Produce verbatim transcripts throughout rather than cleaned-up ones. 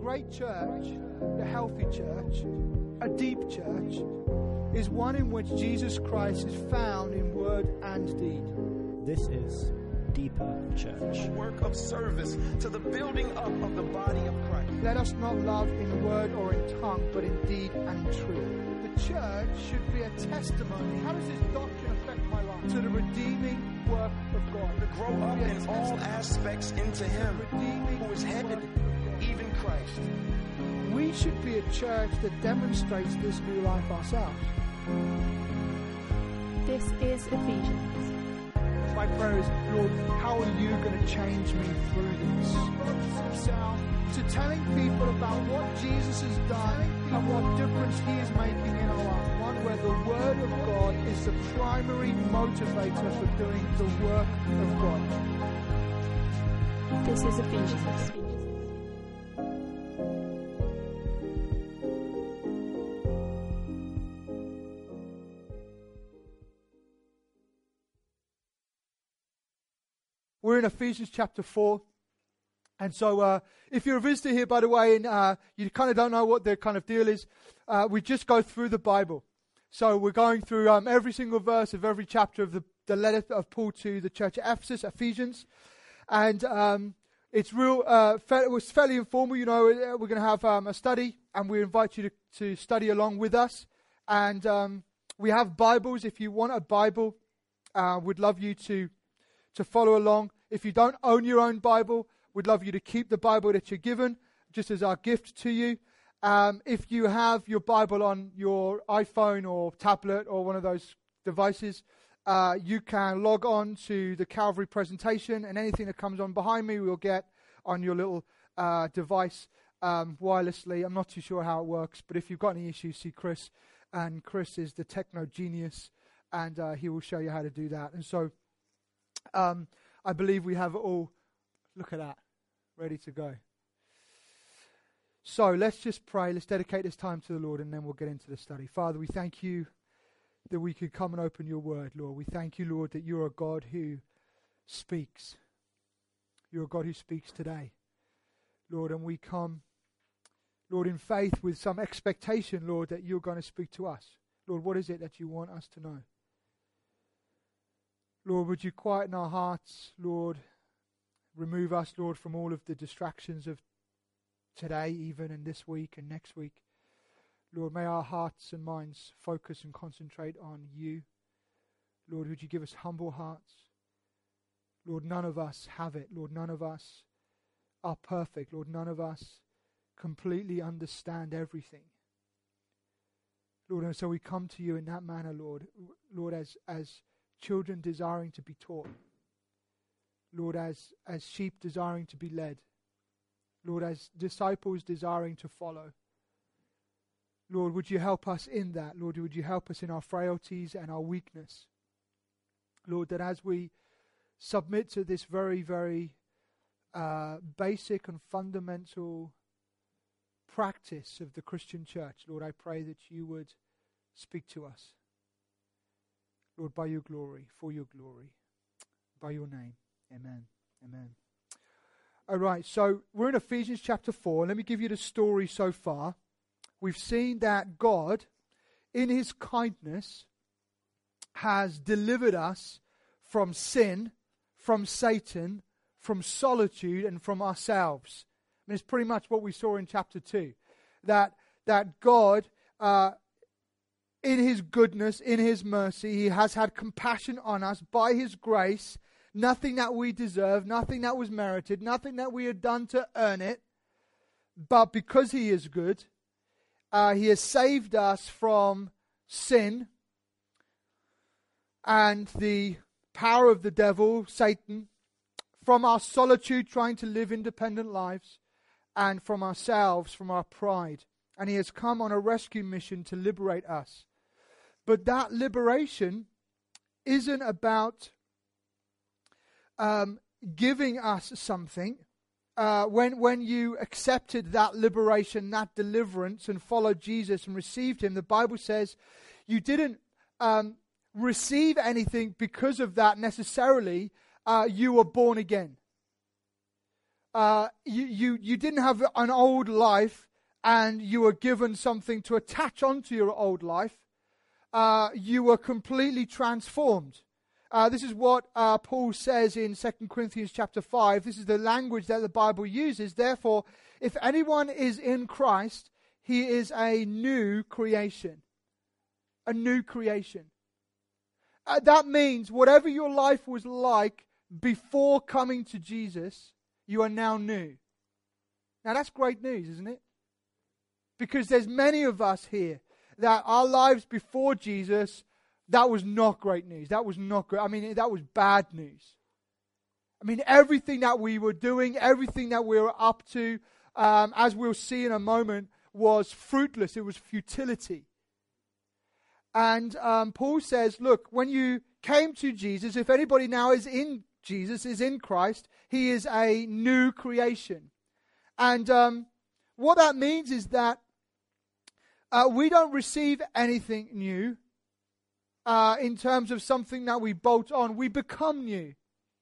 great church, a healthy church, a deep church, is one in which Jesus Christ is found in word and deed. This is Deeper Church. A work of service to the building up of the body of Christ. Let us not love in word or in tongue, but in deed and in truth. The church should be a testimony. How does this doctrine affect my life? To the redeeming work of God. To grow up in all aspects into Him, who is head, even Christ. We should be a church that demonstrates this new life ourselves. This is Ephesians. My prayer is, Lord, how are you going to change me through this? To telling people about what Jesus has done and what difference He is making in our life. One where the Word of God is the primary motivator for doing the work of God. This is Ephesians. We're in Ephesians chapter four. And so uh, if you're a visitor here, by the way, and uh, you kind of don't know what the kind of deal is, uh, we just go through the Bible. So we're going through um, every single verse of every chapter of the, the letter of Paul to the church at Ephesus, Ephesians. And um, it's real. Uh, fa- it was fairly informal. You know, we're going to have um, a study, and we invite you to, to study along with us. And um, we have Bibles. If you want a Bible, uh, we'd love you to to follow along. If you don't own your own Bible, we'd love you to keep the Bible that you're given, just as our gift to you. Um, if you have your Bible on your iPhone or tablet or one of those devices, uh, you can log on to the Calvary presentation, and anything that comes on behind me we'll get on your little uh, device um, wirelessly. I'm not too sure how it works, but if you've got any issues, see Chris. And Chris is the techno genius, and uh, he will show you how to do that. And so um, I believe we have it all. Look at that. Ready to go. So let's just pray. Let's dedicate this time to the Lord, and then we'll get into the study. Father, we thank you that we could come and open your word, Lord. We thank you, Lord, that you're a God who speaks. You're a God who speaks today, Lord, and we come, Lord, in faith with some expectation, Lord, that you're going to speak to us. Lord, what is it that you want us to know? Lord, would you quieten our hearts, Lord? Remove us, Lord, from all of the distractions of today, even and this week and next week. Lord, may our hearts and minds focus and concentrate on you. Lord, would you give us humble hearts? Lord, none of us have it. Lord, none of us are perfect. Lord, none of us completely understand everything. Lord, and so we come to you in that manner, Lord. Lord, as as children desiring to be taught. Lord, as, as sheep desiring to be led. Lord, as disciples desiring to follow. Lord, would you help us in that? Lord, would you help us in our frailties and our weakness? Lord, that as we submit to this very, very uh, basic and fundamental practice of the Christian church, Lord, I pray that you would speak to us. Lord, by your glory, for your glory, by your name. Amen. Amen. All right, so we're in Ephesians chapter four. Let me give you the story so far. We've seen that God, in his kindness, has delivered us from sin, from Satan, from solitude, and from ourselves. I mean, it's pretty much what we saw in chapter two. That, that God, uh, in his goodness, in his mercy, he has had compassion on us by his grace. Nothing that we deserve, nothing that was merited, nothing that we had done to earn it. But because he is good, uh, he has saved us from sin and the power of the devil, Satan, from our solitude trying to live independent lives, and from ourselves, from our pride. And he has come on a rescue mission to liberate us. But that liberation isn't about Um, giving us something. Uh, when when you accepted that liberation, that deliverance, and followed Jesus and received him, the Bible says you didn't um, receive anything because of that necessarily. Uh, you were born again. uh, you, you, you didn't have an old life and you were given something to attach onto your old life. Uh, you were completely transformed. Uh, this is what uh, Paul says in Second Corinthians chapter five. This is the language that the Bible uses. Therefore, if anyone is in Christ, he is a new creation. A new creation. Uh, that means whatever your life was like before coming to Jesus, you are now new. Now that's great news, isn't it? Because there's many of us here that our lives before Jesus, that was not great news. That was not good. I mean, that was bad news. I mean, everything that we were doing, everything that we were up to, um, as we'll see in a moment, was fruitless. It was futility. And um, Paul says, look, when you came to Jesus, if anybody now is in Jesus, is in Christ, he is a new creation. And um, what that means is that uh, we don't receive anything new uh, in terms of something that we bolt on. We become new.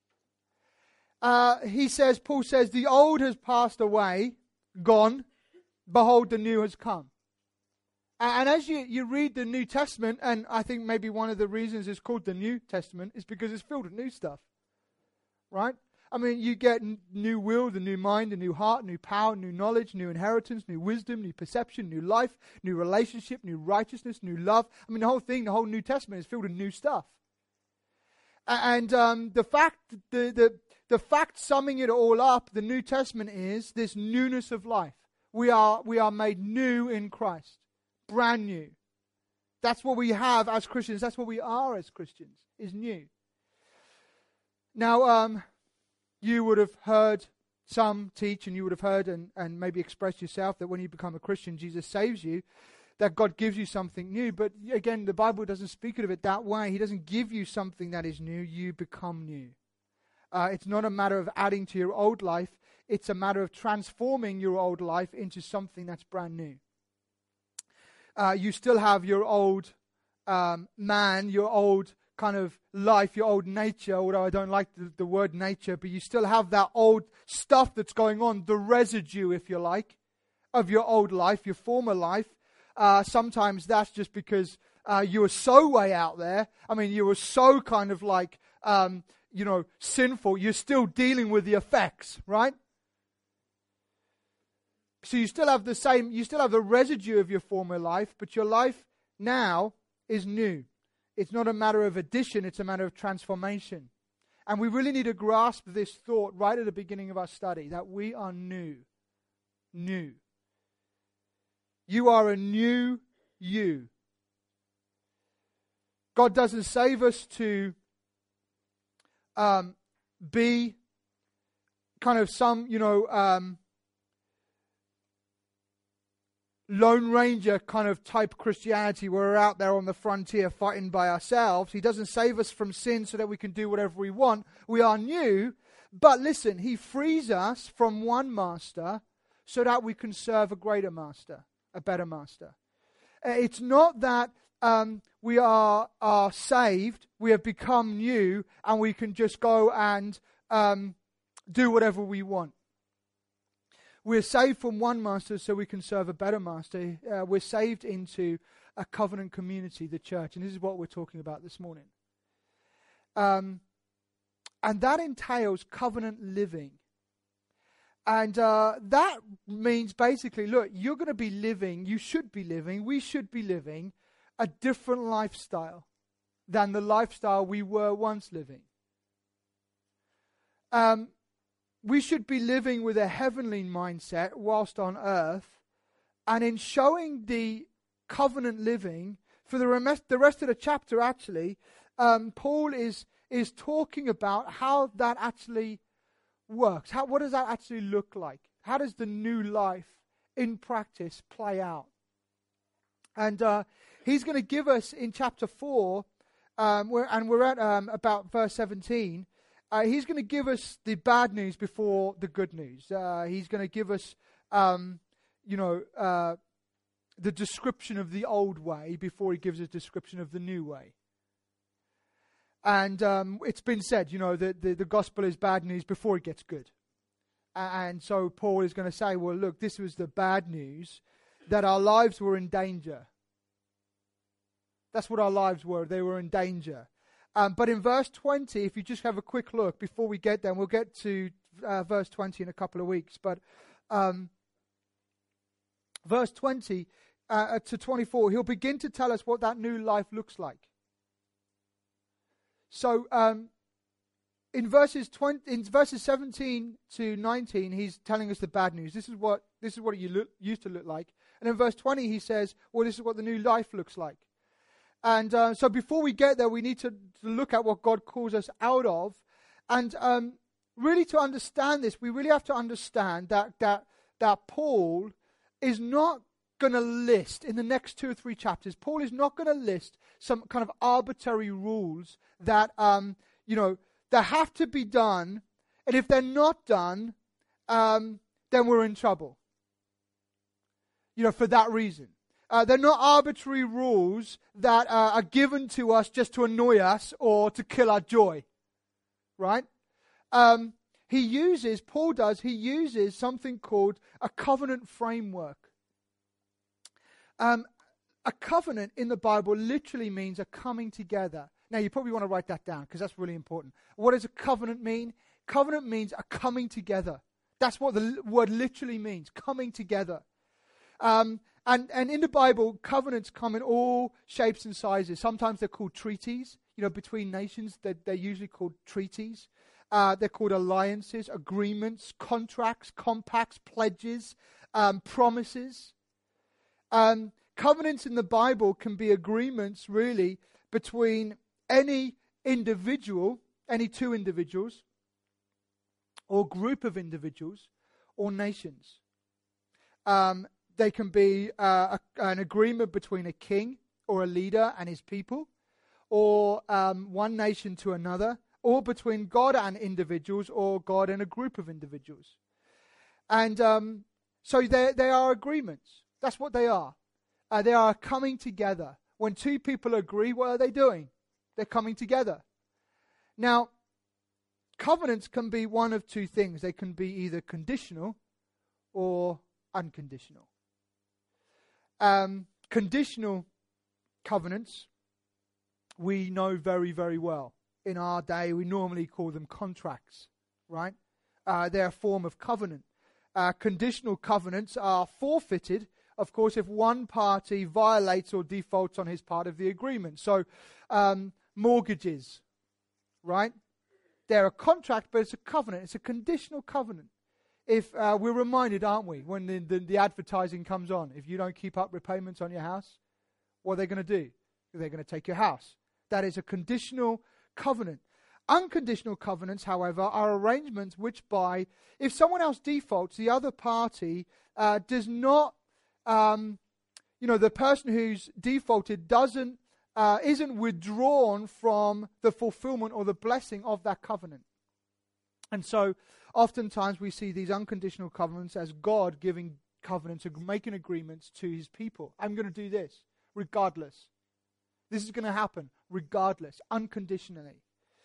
Uh, he says, Paul says, the old has passed away, gone. Behold, the new has come. And as you, you read the New Testament, and I think maybe one of the reasons it's called the New Testament is because it's filled with new stuff. Right? I mean, you get n- new will, the new mind, a new heart, new power, new knowledge, new inheritance, new wisdom, new perception, new life, new relationship, new righteousness, new love. I mean, the whole thing, the whole New Testament is filled with new stuff. A- and um, the fact, the, the, the fact summing it all up, the New Testament is this newness of life. We are, we are made new in Christ. Brand new. That's what we have as Christians. That's what we are as Christians, is new. Now, um, you would have heard some teach, and you would have heard and, and maybe expressed yourself that when you become a Christian, Jesus saves you, that God gives you something new. But again, the Bible doesn't speak of it that way. He doesn't give you something that is new. You become new. Uh, it's not a matter of adding to your old life. It's a matter of transforming your old life into something that's brand new. Uh, you still have your old um, man, your old kind of life, your old nature, although I don't like the, the word nature, but you still have that old stuff that's going on, the residue, if you like, of your old life, your former life. Uh, sometimes that's just because uh, you were so way out there. I mean, you were so kind of like, um, you know, sinful. You're still dealing with the effects, right? So you still have the same, you still have the residue of your former life, but your life now is new. It's not a matter of addition, it's a matter of transformation. And we really need to grasp this thought right at the beginning of our study, that we are new. New. You are a new you. God doesn't save us to um, be kind of some, you know, um, Lone Ranger kind of type Christianity where we're out there on the frontier fighting by ourselves. He doesn't save us from sin so that we can do whatever we want. We are new, but listen, he frees us from one master so that we can serve a greater master, a better master. It's not that um, we are, are saved, we have become new, and we can just go and um, do whatever we want. We're saved from one master so we can serve a better master. Uh, we're saved into a covenant community, the church. And this is what we're talking about this morning. Um, and that entails covenant living. And uh, that means basically, look, you're going to be living, you should be living, we should be living a different lifestyle than the lifestyle we were once living. Um. We should be living with a heavenly mindset whilst on earth, and in showing the covenant living, for the rest, the rest of the chapter actually, um, Paul is is talking about how that actually works. How, what does that actually look like? How does the new life in practice play out? And uh, he's going to give us in chapter four, um, we're, and we're at um, about verse seventeen, Uh, he's going to give us the bad news before the good news. Uh, he's going to give us, um, you know, uh, the description of the old way before he gives a description of the new way. And um, it's been said, you know, that the, the gospel is bad news before it gets good. And so Paul is going to say, well, look, this was the bad news, that our lives were in danger. That's what our lives were. They were in danger. Um, but in verse twenty, if you just have a quick look before we get there, and we'll get to uh, verse twenty in a couple of weeks. But um, verse twenty uh, to twenty-four, he'll begin to tell us what that new life looks like. So um, in verses twenty, in verses seventeen to nineteen, he's telling us the bad news. This is what this is what it look, used to look like. And in verse twenty, he says, well, this is what the new life looks like. And uh, so before we get there, we need to, to look at what God calls us out of. And um, really to understand this, we really have to understand that that that Paul is not going to list, in the next two or three chapters, Paul is not going to list some kind of arbitrary rules that, um, you know, that have to be done. And if they're not done, um, then we're in trouble. You know, for that reason. Uh, they're not arbitrary rules that uh, are given to us just to annoy us or to kill our joy, right? Um, he uses, Paul does, he uses something called a covenant framework. Um, a covenant in the Bible literally means a coming together. Now, you probably want to write that down because that's really important. What does a covenant mean? Covenant means a coming together. That's what the word literally means, coming together. Um, and, and in the Bible, covenants come in all shapes and sizes. Sometimes they're called treaties, you know, between nations. They're, they're usually called treaties. Uh, they're called alliances, agreements, contracts, compacts, pledges, um, promises. Um, covenants in the Bible can be agreements, really, between any individual, any two individuals, or group of individuals, or nations. Um, they can be uh, a, an agreement between a king or a leader and his people, or um, one nation to another, or between God and individuals, or God and a group of individuals. And um, so they, they are agreements. That's what they are. Uh, they are coming together. When two people agree, what are they doing? They're coming together. Now, covenants can be one of two things. They can be either conditional or unconditional. Um, conditional covenants, we know very, very well. In our day, we normally call them contracts, right? Uh, they're a form of covenant. Uh, conditional covenants are forfeited, of course, if one party violates or defaults on his part of the agreement. So, um, mortgages, right? They're a contract, but it's a covenant. It's a conditional covenant. If uh, we're reminded, aren't we, when the, the, the advertising comes on, if you don't keep up repayments on your house, what are they going to do? They're going to take your house. That is a conditional covenant. Unconditional covenants, however, are arrangements which by, if someone else defaults, the other party uh, does not, um, you know, the person who's defaulted doesn't, uh, isn't withdrawn from the fulfillment or the blessing of that covenant. And so, oftentimes we see these unconditional covenants as God giving covenants and making agreements to his people. I'm going to do this, regardless. This is going to happen, regardless, unconditionally.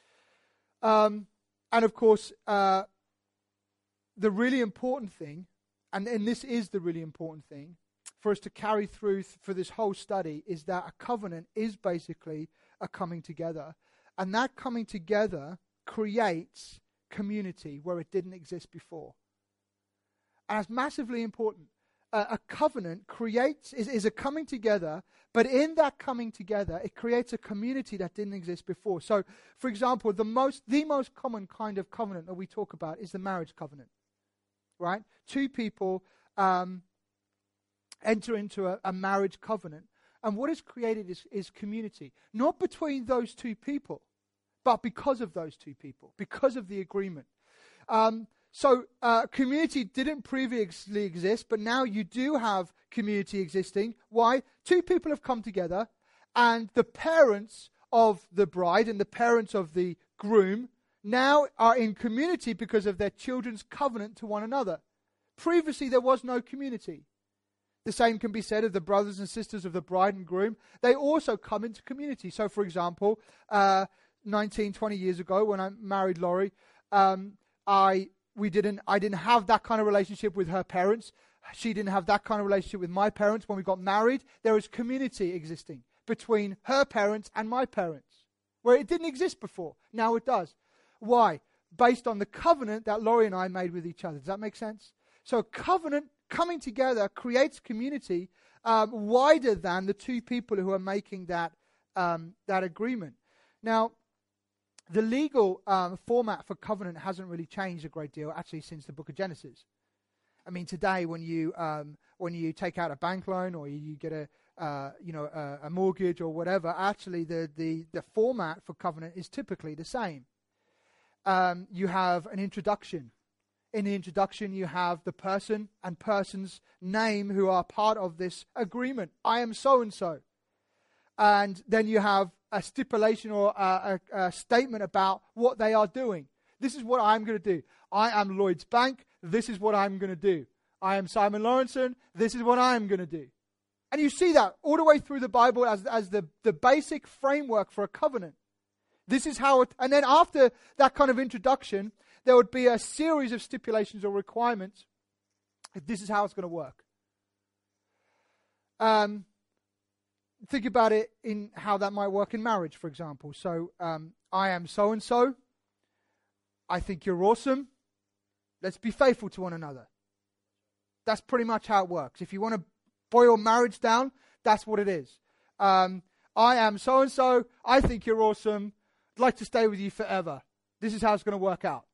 Um, and of course, uh, the really important thing, and, and this is the really important thing, for us to carry through th- for this whole study, is that a covenant is basically a coming together. And that coming together creates community where it didn't exist before. And it's massively important. Uh, a covenant creates, is, is a coming together, but in that coming together, it creates a community that didn't exist before. So, for example, the most, the most common kind of covenant that we talk about is the marriage covenant, right? Two people um, enter into a, a marriage covenant, and what is created is, is community, not between those two people, but because of those two people, because of the agreement. Um, so uh, community didn't previously exist, but now you do have community existing. Why? Two people have come together, and the parents of the bride and the parents of the groom now are in community because of their children's covenant to one another. Previously, there was no community. The same can be said of the brothers and sisters of the bride and groom. They also come into community. So, for example, uh, nineteen, twenty years ago when I married Laurie, um, I we didn't, I didn't have that kind of relationship with her parents. She didn't have that kind of relationship with my parents. When we got married, there was community existing between her parents and my parents, where it didn't exist before. Now it does. Why? Based on the covenant that Laurie and I made with each other. Does that make sense? So covenant coming together creates community um, wider than the two people who are making that um, that agreement. Now, the legal um, format for covenant hasn't really changed a great deal, actually, since the book of Genesis. I mean, today when you um, when you take out a bank loan or you get a uh, you know a, a mortgage or whatever, actually the, the the format for covenant is typically the same. Um, you have an introduction. In the introduction, you have the person and person's name who are part of this agreement. I am so and so, and then you have a stipulation or a, a, a statement about what they are doing. This is what I'm going to do. I am Lloyd's Bank. This is what I'm going to do. I am Simon Lawrenson. This is what I'm going to do. And you see that all the way through the Bible as, as the, the basic framework for a covenant. This is how it, and then after that kind of introduction, there would be a series of stipulations or requirements. This is how it's going to work. Um, think about it in how that might work in marriage, for example. So, um, I am so-and-so. I think you're awesome. Let's be faithful to one another. That's pretty much how it works. If you want to boil marriage down, that's what it is. Um, I am so-and-so. I think you're awesome. I'd like to stay with you forever. This is how it's going to work out.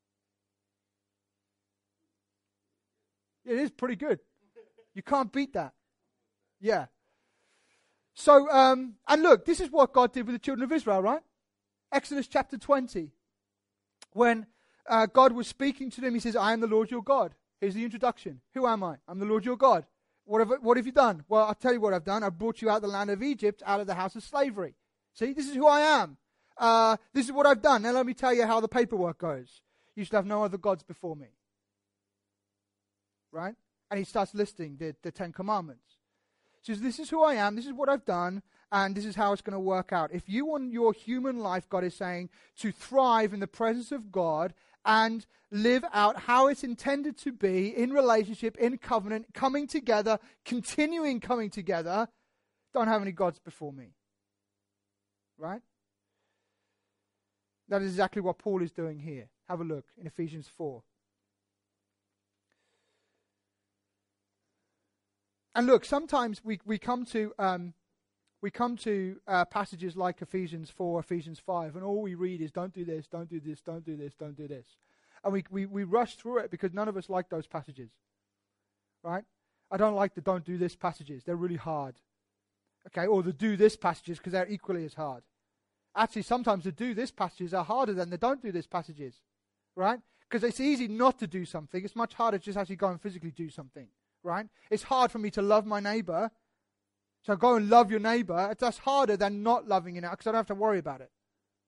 It is pretty good. You can't beat that. Yeah. So, um, and look, this is what God did with the children of Israel, right? Exodus chapter twenty. When uh, God was speaking to them, he says, I am the Lord your God. Here's the introduction. Who am I? I'm the Lord your God. What have, what have you done? Well, I'll tell you what I've done. I've brought you out of the land of Egypt, out of the house of slavery. See, this is who I am. Uh, this is what I've done. Now let me tell you how the paperwork goes. You should have no other gods before me. Right? And he starts listing the, the Ten Commandments. He says, this is who I am, this is what I've done, and this is how it's going to work out. If you want your human life, God is saying, to thrive in the presence of God and live out how it's intended to be in relationship, in covenant, coming together, continuing coming together, don't have any gods before me. Right? That is exactly what Paul is doing here. Have a look in Ephesians four. And look, sometimes we, we come to um, we come to uh, passages like Ephesians four, Ephesians five, and all we read is don't do this, don't do this, don't do this, don't do this. And we, we, we rush through it because none of us like those passages. Right? I don't like the don't do this passages. They're really hard. Okay, or the do this passages because they're equally as hard. Actually, sometimes the do this passages are harder than the don't do this passages. Right? Because it's easy not to do something. It's much harder to just actually go and physically do something. Right? It's hard for me to love my neighbor. So go and love your neighbor. That's harder than not loving you now because I don't have to worry about it.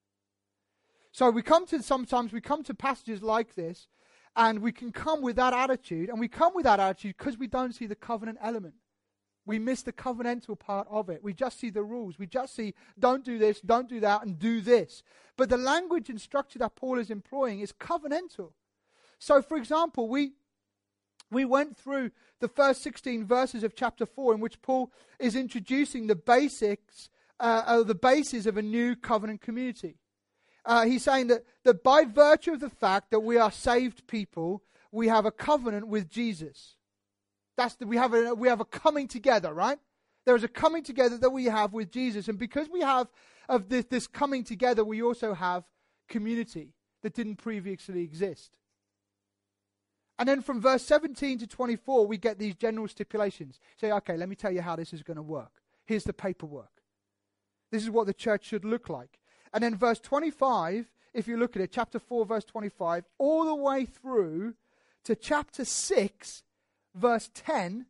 So we come to, sometimes we come to passages like this and we can come with that attitude, and we come with that attitude because we don't see the covenant element. We miss the covenantal part of it. We just see the rules. We just see don't do this, don't do that, and do this. But the language and structure that Paul is employing is covenantal. So for example, we We went through the first sixteen verses of chapter four in which Paul is introducing the basics, uh, uh, the basis of a new covenant community. Uh, he's saying that, that by virtue of the fact that we are saved people, we have a covenant with Jesus. That's the, we have a we have a coming together, right? There is a coming together that we have with Jesus, and because we have of this, this coming together, we also have community that didn't previously exist. And then from verse seventeen to twenty-four, we get these general stipulations. Say, okay, let me tell you how this is going to work. Here's the paperwork. This is what the church should look like. And then verse twenty-five, if you look at it, chapter four, verse twenty-five, all the way through to chapter six, verse ten,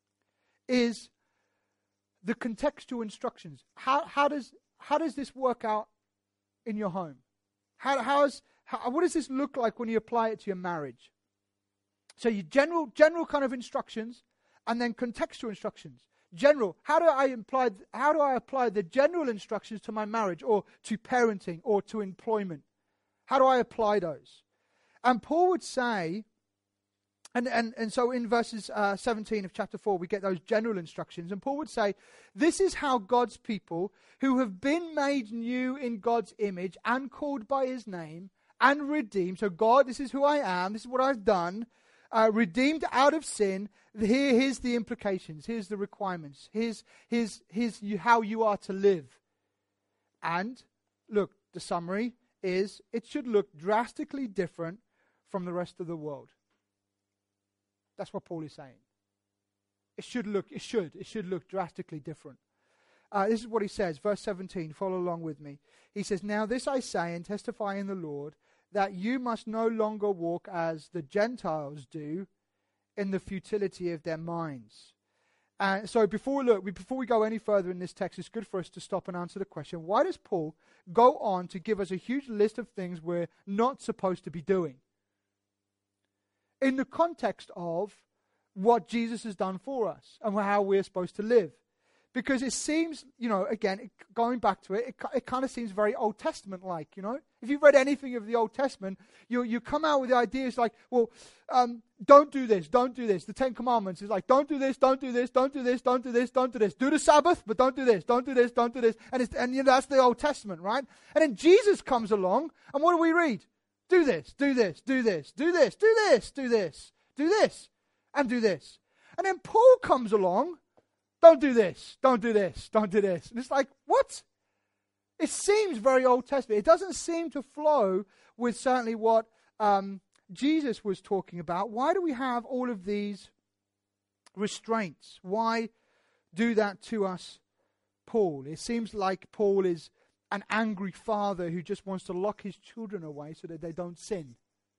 is the contextual instructions. How, how, does, how does this work out in your home? How, how is, how, what does this look like when you apply it to your marriage? So you general general kind of instructions, and then contextual instructions. General, how do I apply how do I apply the general instructions to my marriage, or to parenting, or to employment? How do I apply those? And Paul would say, and, and, and so in verses uh, seventeen of chapter four, we get those general instructions. And Paul would say, this is how God's people who have been made new in God's image and called by his name and redeemed. So God, this is who I am. This is what I've done. Uh, redeemed out of sin. Here, here's the implications. Here's the requirements. Here's, here's, here's you, how you are to live. And look, the summary is it should look drastically different from the rest of the world. That's what Paul is saying. It should look, it should, it should look drastically different. Uh, this is what he says, verse seventeen, follow along with me. He says, now this I say and testify in the Lord, that you must no longer walk as the Gentiles do in the futility of their minds. And uh, so before we look, before we go any further in this text, it's good for us to stop and answer the question, why does Paul go on to give us a huge list of things we're not supposed to be doing? In the context of what Jesus has done for us and how we're supposed to live. Because it seems, you know, again, it, going back to it, it, it kind of seems very Old Testament-like, you know. If you've read anything of the Old Testament, you you come out with the ideas like, well, um, don't do this, don't do this. The Ten Commandments is like, don't do this, don't do this, don't do this, don't do this, don't do this. Do the Sabbath, but don't do this, don't do this, don't do this. And, it's, and you know, that's the Old Testament, right? And then Jesus comes along, and what do we read? Do this, do this, do this, do this, do this, do this, do this, and do this. And then Paul comes along, don't do this, don't do this, don't do this. And it's like, what? It seems very Old Testament. It doesn't seem to flow with certainly what um, Jesus was talking about. Why do we have all of these restraints? Why do that to us, Paul? It seems like Paul is an angry father who just wants to lock his children away so that they don't sin.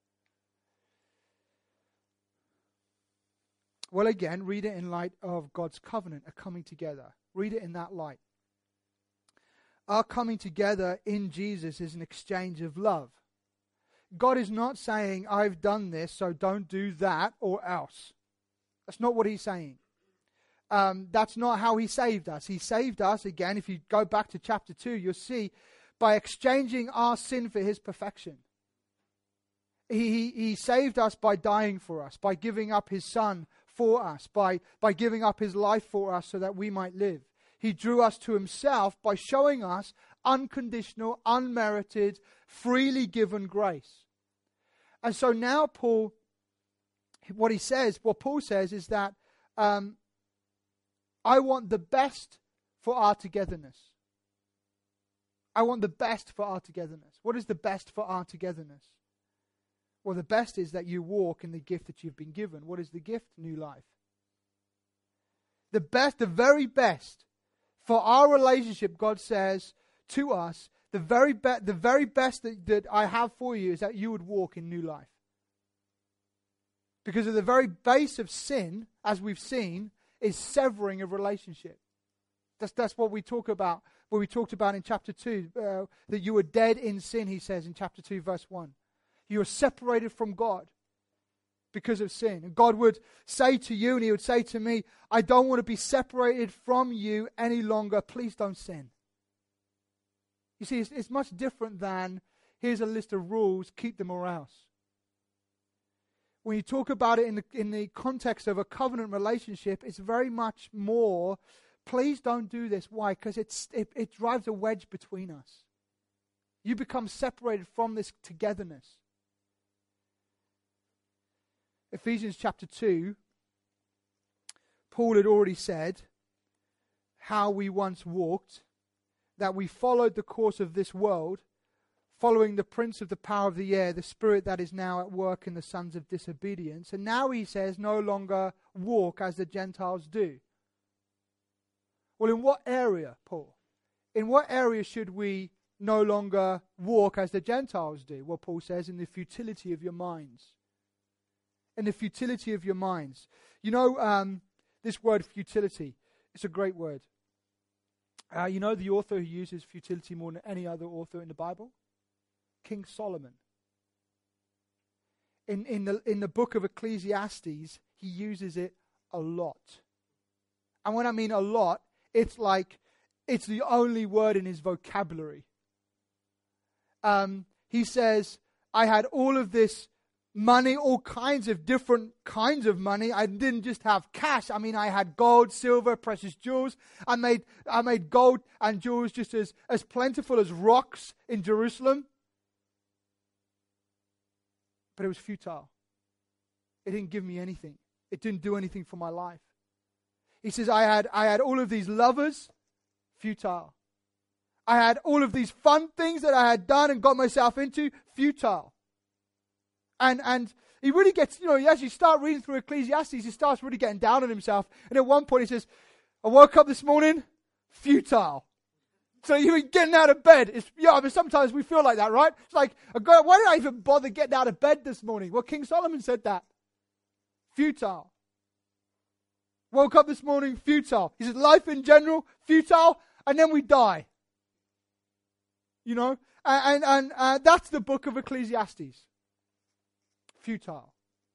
Well, again, read it in light of God's covenant, a coming together. Read it in that light. Our coming together in Jesus is an exchange of love. God is not saying, I've done this, so don't do that or else. That's not what he's saying. Um, that's not how he saved us. He saved us, again, if you go back to chapter two, you'll see, by exchanging our sin for his perfection. He, he, he saved us by dying for us, by giving up his son for us, by, by giving up his life for us so that we might live. He drew us to himself by showing us unconditional, unmerited, freely given grace. And so now Paul, what he says, what Paul says is that um, I want the best for our togetherness. I want the best for our togetherness. What is the best for our togetherness? Well, the best is that you walk in the gift that you've been given. What is the gift? New life. The best, the very best for our relationship, God says to us, the very, be- the very best that, that I have for you is that you would walk in new life. Because of the very base of sin, as we've seen, is severing a relationship. That's, that's what we talk about, what we talked about in chapter two, uh, that you were dead in sin, he says in chapter two, verse one. You are separated from God because of sin. And God would say to you, and he would say to me, I don't want to be separated from you any longer. Please don't sin. You see, it's, it's much different than, here's a list of rules, keep them or else. When you talk about it in the, in the context of a covenant relationship, it's very much more, please don't do this. Why? Because it's it, it drives a wedge between us. You become separated from this togetherness. Ephesians chapter two, Paul had already said how we once walked, that we followed the course of this world, following the prince of the power of the air, the spirit that is now at work in the sons of disobedience. And now he says, no longer walk as the Gentiles do. Well, in what area, Paul? In what area should we no longer walk as the Gentiles do? Well, Paul says, in the futility of your minds. In the futility of your minds. You know, um, this word futility, it's a great word. Uh, you know the author who uses futility more than any other author in the Bible? King Solomon. In, in, the, in the book of Ecclesiastes, he uses it a lot. And when I mean a lot, it's like, it's the only word in his vocabulary. Um, he says, I had all of this money, all kinds of different kinds of money. I didn't just have cash. I mean, I had gold, silver, precious jewels. I made I made gold and jewels just as, as plentiful as rocks in Jerusalem. But it was futile. It didn't give me anything. It didn't do anything for my life. He says, I had I had all of these lovers, futile. I had all of these fun things that I had done and got myself into, futile. And and he really gets, you know, as you start reading through Ecclesiastes, he starts really getting down on himself. And at one point he says, I woke up this morning, futile. So even getting out of bed is, yeah, I mean, sometimes we feel like that, right? It's like, God, why did I even bother getting out of bed this morning? Well, King Solomon said that. Futile. Woke up this morning, futile. He said, life in general, futile, and then we die. You know? And, and, and uh, that's the book of Ecclesiastes. Futile.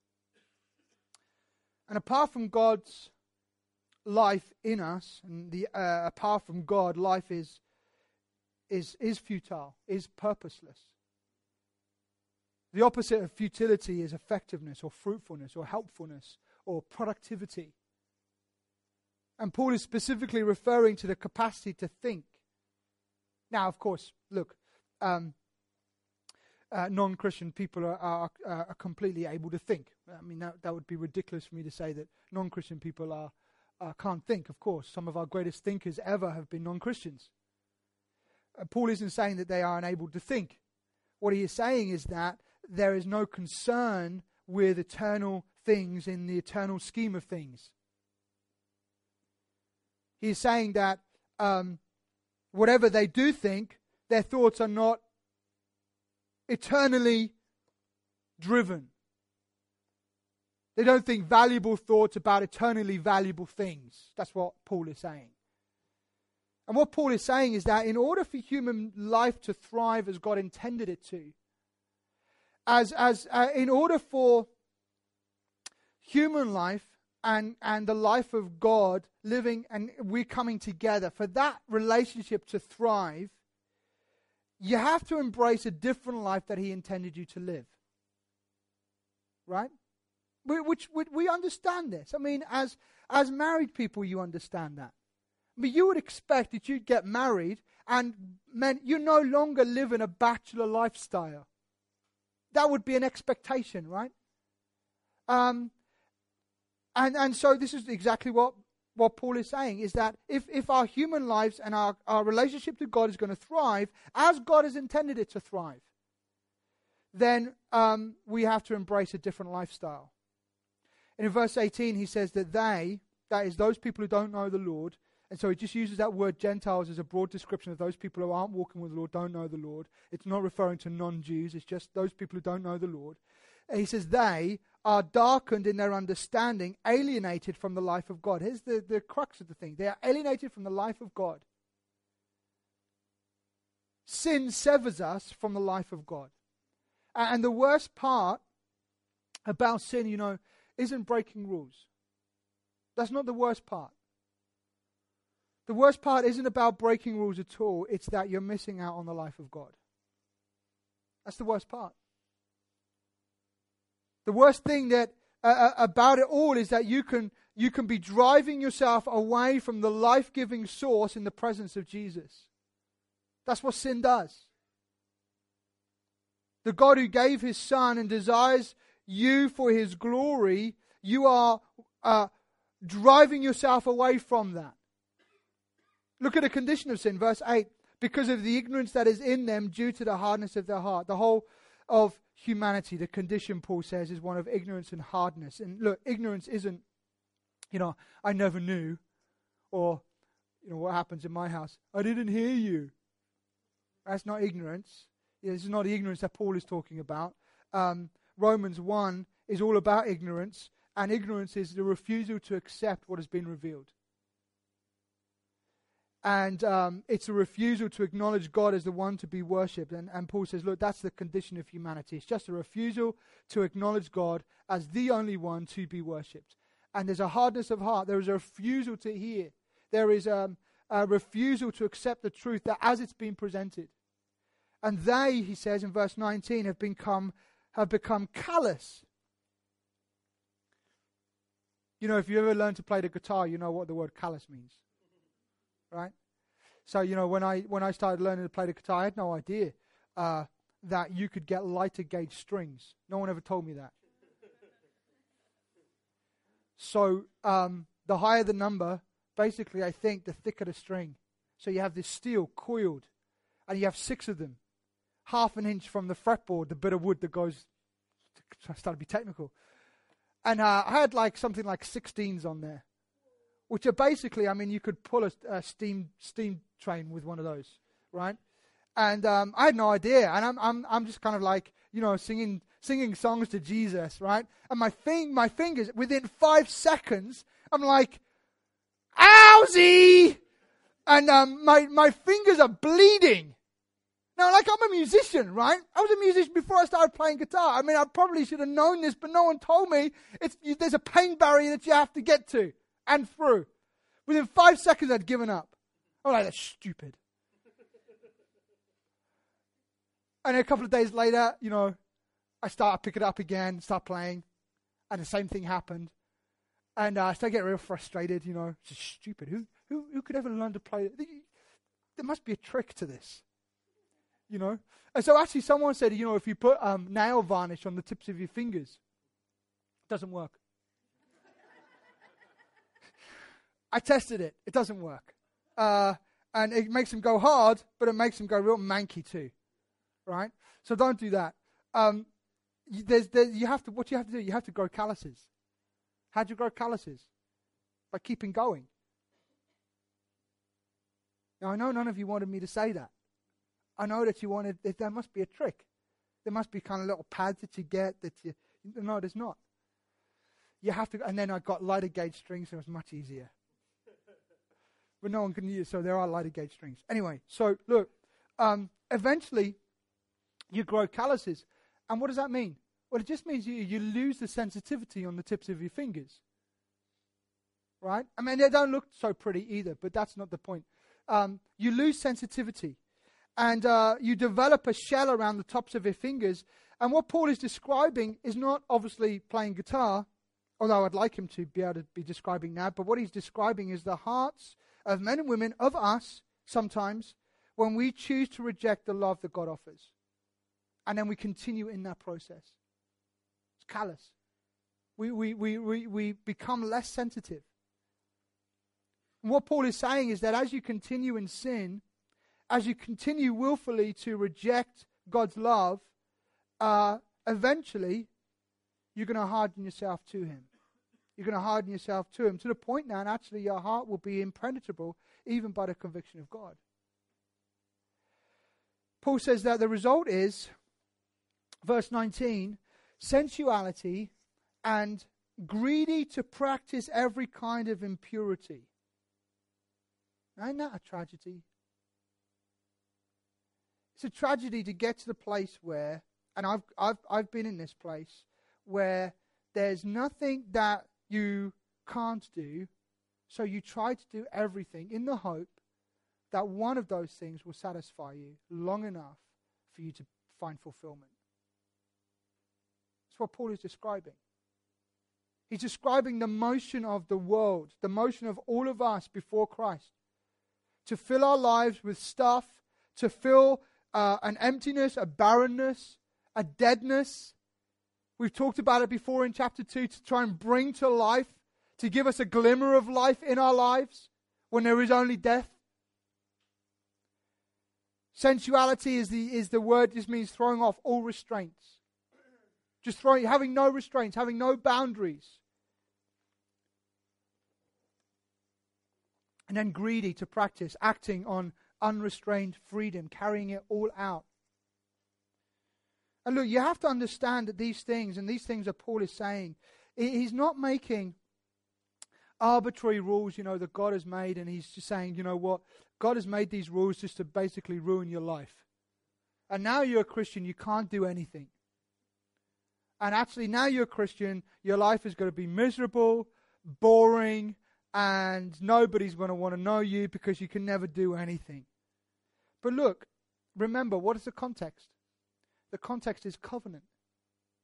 And apart from God's life in us, and the uh, apart from God, life is is is futile, is purposeless. The opposite of futility is effectiveness or fruitfulness or helpfulness or productivity. And Paul is specifically referring to the capacity to think. Now, of course, look, um, uh, non-Christian people are, are, are completely able to think. I mean, that, that would be ridiculous for me to say that non-Christian people are uh, can't think. Of course, some of our greatest thinkers ever have been non-Christians. Uh, Paul isn't saying that they are unable to think. What he is saying is that there is no concern with eternal things in the eternal scheme of things. He is saying that um, whatever they do think, their thoughts are not eternally driven. They don't think valuable thoughts about eternally valuable things. That's what Paul is saying. And what Paul is saying is that in order for human life to thrive as God intended it to, as as uh, in order for human life and and the life of God living and we're coming together, for that relationship to thrive, you have to embrace a different life that he intended you to live. Right? We, which we, we understand this. I mean, as as married people, you understand that. I mean, you would expect that you'd get married and men, you no longer live in a bachelor lifestyle. That would be an expectation, right? Um, and and so this is exactly what, what Paul is saying, is that if, if our human lives and our, our relationship to God is going to thrive, as God has intended it to thrive, then um, we have to embrace a different lifestyle. And in verse eighteen, he says that they, that is those people who don't know the Lord, and so he just uses that word Gentiles as a broad description of those people who aren't walking with the Lord, don't know the Lord. It's not referring to non-Jews, it's just those people who don't know the Lord. And he says they are darkened in their understanding, alienated from the life of God. Here's the, the crux of the thing. They are alienated from the life of God. Sin severs us from the life of God. And the worst part about sin, you know, isn't breaking rules. That's not the worst part. The worst part isn't about breaking rules at all. It's that you're missing out on the life of God. That's the worst part. The worst thing that uh, about it all is that you can you can be driving yourself away from the life-giving source in the presence of Jesus. That's what sin does. The God who gave his Son and desires you for his glory, you are uh, driving yourself away from that. Look at the condition of sin, verse eight. Because of the ignorance that is in them due to the hardness of their heart. The whole of humanity, the condition, Paul says, is one of ignorance and hardness. And look, ignorance isn't, you know, I never knew. Or, you know, what happens in my house? I didn't hear you. That's not ignorance. Yeah, this is not the ignorance that Paul is talking about. Um, Romans one is all about ignorance. And ignorance is the refusal to accept what has been revealed. And um, it's a refusal to acknowledge God as the one to be worshipped. And, and Paul says, look, that's the condition of humanity. It's just a refusal to acknowledge God as the only one to be worshipped. And there's a hardness of heart. There is a refusal to hear. There is um, a refusal to accept the truth that as it's been presented. And they, he says in verse nineteen, have become, have become callous. You know, if you ever learn to play the guitar, you know what the word callous means. Right? So, you know, when I when I started learning to play the guitar, I had no idea uh, that you could get lighter gauge strings. No one ever told me that. So, um, the higher the number, basically, I think, the thicker the string. So you have this steel coiled, and you have six of them. Half an inch from the fretboard, the bit of wood that goes, I started to be technical. And uh, I had like something like sixteens on there, which are basically, I mean, you could pull a, a steam steam train with one of those, right? And um, I had no idea, and I'm I'm I'm just kind of like, you know, singing singing songs to Jesus, right? And my thing, my fingers, within five seconds, I'm like, "Owsy!" And um, my my fingers are bleeding. Now, like, I'm a musician, right? I was a musician before I started playing guitar. I mean, I probably should have known this, but no one told me. It's you, there's a pain barrier that you have to get to and through. Within five seconds, I'd given up. I'm like, that's stupid. And a couple of days later, you know, I start to pick it up again, start playing, and the same thing happened. And uh, I started getting real frustrated, you know. It's just stupid. Who, who, who could ever learn to play? There must be a trick to this. You know, and so actually someone said, you know, if you put um, nail varnish on the tips of your fingers, it doesn't work. I tested it. It doesn't work. Uh, and it makes them go hard, but it makes them go real manky too. Right? So don't do that. Um, you, there's, there, you have to, what you have to do, you have to grow calluses. How do you grow calluses? By keeping going. Now, I know none of you wanted me to say that. I know that you wanted, there must be a trick. There must be kind of little pads that you get that you, no, there's not. You have to, and then I got lighter gauge strings, so it was much easier. But no one can use, so there are lighter gauge strings. Anyway, so look, um, eventually you grow calluses. And what does that mean? Well, it just means you, you lose the sensitivity on the tips of your fingers. Right? I mean, they don't look so pretty either, but that's not the point. Um, you lose sensitivity. And uh, you develop a shell around the tops of your fingers. And what Paul is describing is not obviously playing guitar, although I'd like him to be able to be describing that. But what he's describing is the hearts of men and women, of us, sometimes, when we choose to reject the love that God offers. And then we continue in that process. It's callous. We, we, we, we, we become less sensitive. And what Paul is saying is that as you continue in sin, as you continue willfully to reject God's love, uh, eventually you're going to harden yourself to Him. You're going to harden yourself to Him to the point now, and actually your heart will be impenetrable even by the conviction of God. Paul says that the result is, verse nineteen, sensuality and greedy to practice every kind of impurity. Now, isn't that a tragedy? It's a tragedy to get to the place where, and I've I've I've been in this place, where there's nothing that you can't do, so you try to do everything in the hope that one of those things will satisfy you long enough for you to find fulfillment. That's what Paul is describing. He's describing the motion of the world, the motion of all of us before Christ, to fill our lives with stuff, to fill Uh, an emptiness, a barrenness, a deadness. We've talked about it before in chapter two, to try and bring to life, to give us a glimmer of life in our lives when there is only death. Sensuality is the is the word, just means throwing off all restraints. Just throwing, having no restraints, having no boundaries. And then greedy to practice, acting on unrestrained freedom, carrying it all out. And look, you have to understand that these things, and these things that Paul is saying, he's not making arbitrary rules, you know, that God has made, and he's just saying, you know what, God has made these rules just to basically ruin your life. And now you're a Christian, you can't do anything. And actually, now you're a Christian, your life is going to be miserable, boring, and nobody's going to want to know you because you can never do anything. But look, remember, what is the context? The context is covenant.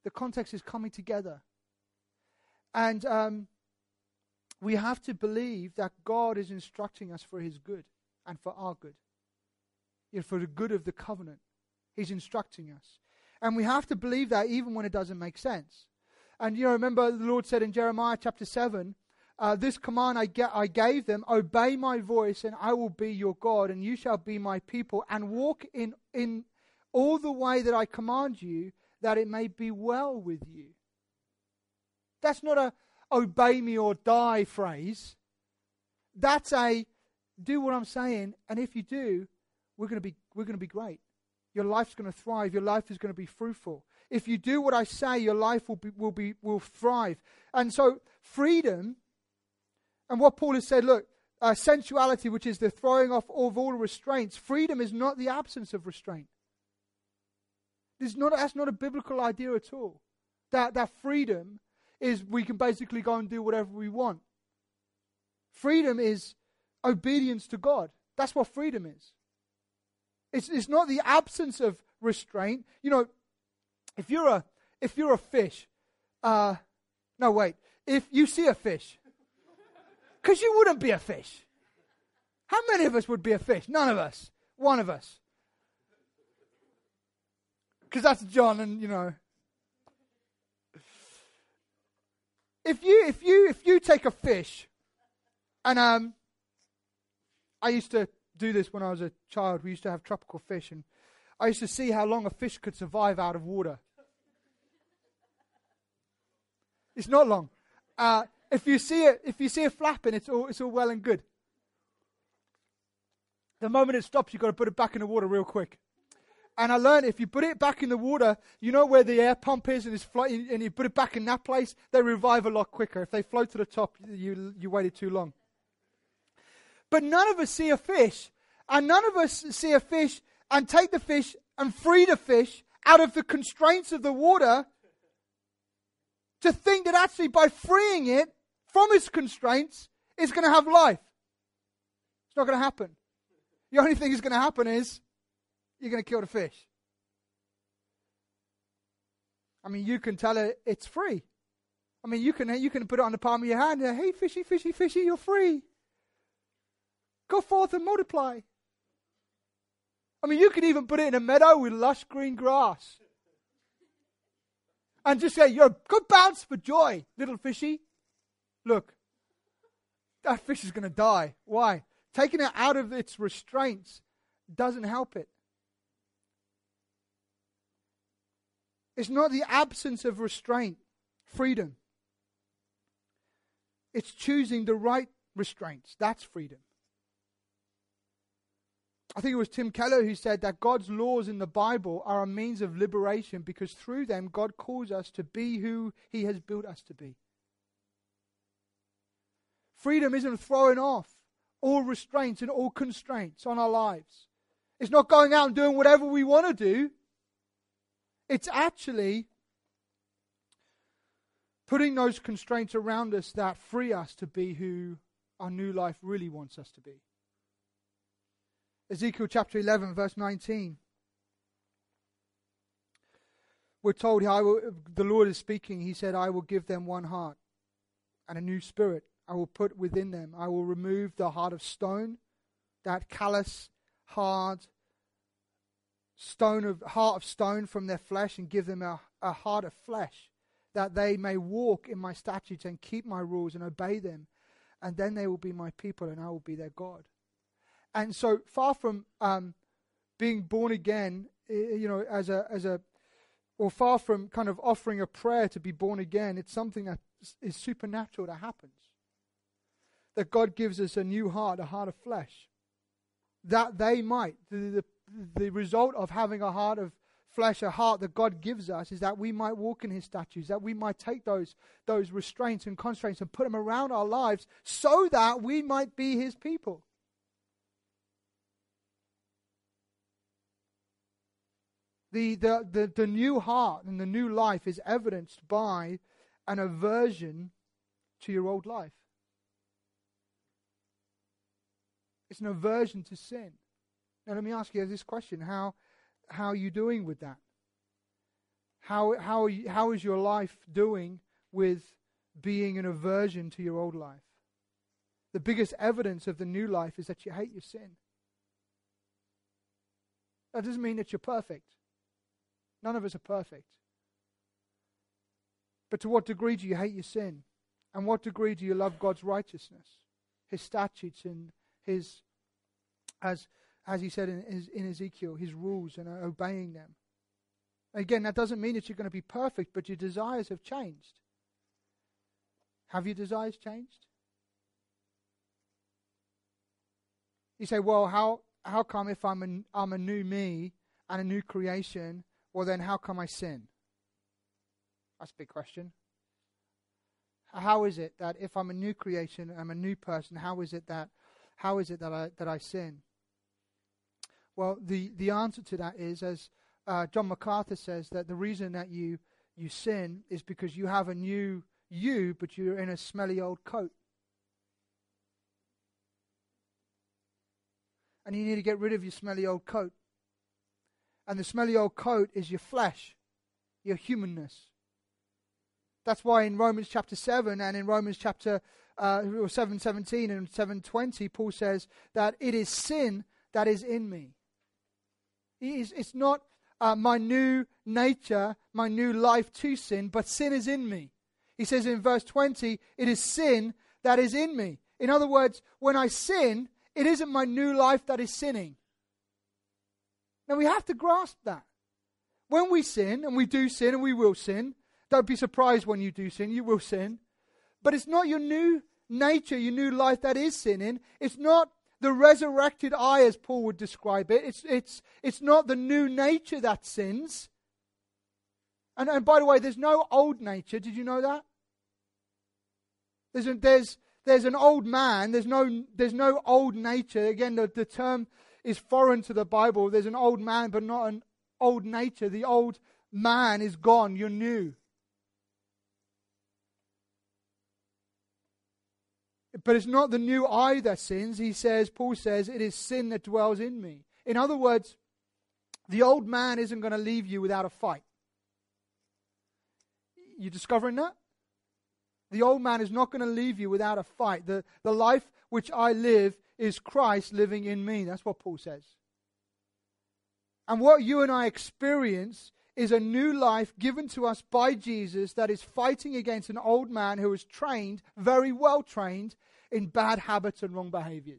The context is coming together. And um, we have to believe that God is instructing us for his good and for our good. You know, for the good of the covenant. He's instructing us. And we have to believe that even when it doesn't make sense. And you know, remember the Lord said in Jeremiah chapter seven, uh, this command I, ga- I gave them, obey my voice and I will be your God and you shall be my people and walk in, in all the way that I command you, that it may be well with you. That's not a obey me or die phrase. That's a do what I'm saying, and if you do, we're going to be we're going to be great. Your life's going to thrive. Your life is going to be fruitful. If you do what I say, your life will be will be will thrive. And so freedom, and what Paul has said, look, uh, sensuality, which is the throwing off of all restraints. Freedom is not the absence of restraint. This not that's not a biblical idea at all. That that freedom is we can basically go and do whatever we want. Freedom is obedience to God. That's what freedom is. It's it's not the absence of restraint. You know, if you're a if you're a fish, uh, no wait, if you see a fish, because you wouldn't be a fish. How many of us would be a fish? None of us. One of us. Because that's John, and you know. If you if you if you take a fish, and um, I used to do this when I was a child. We used to have tropical fish, and I used to see how long a fish could survive out of water. It's not long. Uh, if you see it, if you see it flapping, it's all it's all well and good. The moment it stops, you've got to put it back in the water real quick. And I learned if you put it back in the water, you know where the air pump is, and it's floating, and you put it back in that place, they revive a lot quicker. If they float to the top, you you waited too long. But none of us see a fish, and none of us see a fish and take the fish and free the fish out of the constraints of the water to think that actually by freeing it from its constraints, it's going to have life. It's not going to happen. The only thing that's going to happen is you're going to kill the fish. I mean, you can tell it it's free. I mean, you can you can put it on the palm of your hand and, hey, fishy, fishy, fishy, you're free. Go forth and multiply. I mean, you can even put it in a meadow with lush green grass. And just say, yo, go bounce for joy, little fishy. Look, that fish is going to die. Why? Taking it out of its restraints doesn't help it. It's not the absence of restraint, freedom. It's choosing the right restraints. That's freedom. I think it was Tim Keller who said that God's laws in the Bible are a means of liberation because through them God calls us to be who He has built us to be. Freedom isn't throwing off all restraints and all constraints on our lives. It's not going out and doing whatever we want to do. It's actually putting those constraints around us that free us to be who our new life really wants us to be. Ezekiel chapter eleven, verse nineteen. We're told, I will, the Lord is speaking, He said, I will give them one heart and a new spirit I will put within them. I will remove the heart of stone, that callous, hard stone of heart of stone from their flesh, and give them a, a heart of flesh, that they may walk in my statutes and keep my rules and obey them. And then they will be my people and I will be their God. And so far from um, being born again, you know, as a, as a, or far from kind of offering a prayer to be born again, it's something that is supernatural that happens. That God gives us a new heart, a heart of flesh. That they might, the, the, the result of having a heart of flesh, a heart that God gives us, is that we might walk in His statutes, that we might take those, those restraints and constraints and put them around our lives so that we might be His people. The, the, the, the new heart and the new life is evidenced by an aversion to your old life. It's an aversion to sin. Now let me ask you this question. How, how are you doing with that? How, how, are you, how is your life doing with being an aversion to your old life? The biggest evidence of the new life is that you hate your sin. That doesn't mean that you're perfect. None of us are perfect. But to what degree do you hate your sin? And what degree do you love God's righteousness, His statutes and His, as as He said in, in Ezekiel, His rules and obeying them? Again, that doesn't mean that you're going to be perfect, but your desires have changed. Have your desires changed? You say, well, how how come if I'm a, I'm a new me and a new creation, well then how come I sin? That's a big question. How is it that if I'm a new creation, I'm a new person, how is it that how is it that I that I sin? Well, the, the answer to that is, as uh, John MacArthur says, that the reason that you you sin is because you have a new you, but you're in a smelly old coat. And you need to get rid of your smelly old coat. And the smelly old coat is your flesh, your humanness. That's why in Romans chapter seven and in Romans chapter uh, seven seventeen and seven twenty, Paul says that it is sin that is in me. It is, it's not uh, my new nature, my new life to sin, but sin is in me. He says in verse twenty, it is sin that is in me. In other words, when I sin, it isn't my new life that is sinning. Now we have to grasp that. When we sin, and we do sin and we will sin, don't be surprised when you do sin, you will sin. But it's not your new nature, your new life that is sinning. It's not the resurrected I, as Paul would describe it. It's it's it's not the new nature that sins. And, and by the way, there's no old nature. Did you know that? There's a, there's there's an old man. There's no there's no old nature. Again, the, the term is foreign to the Bible. There's an old man, but not an old nature. The old man is gone. You're new. But it's not the new I that sins. He says, Paul says, it is sin that dwells in me. In other words, the old man isn't going to leave you without a fight. You discovering that? The old man is not going to leave you without a fight. The, the life which I live is Christ living in me. That's what Paul says. And what you and I experience is a new life given to us by Jesus that is fighting against an old man who is trained, very well trained, in bad habits and wrong behaviors.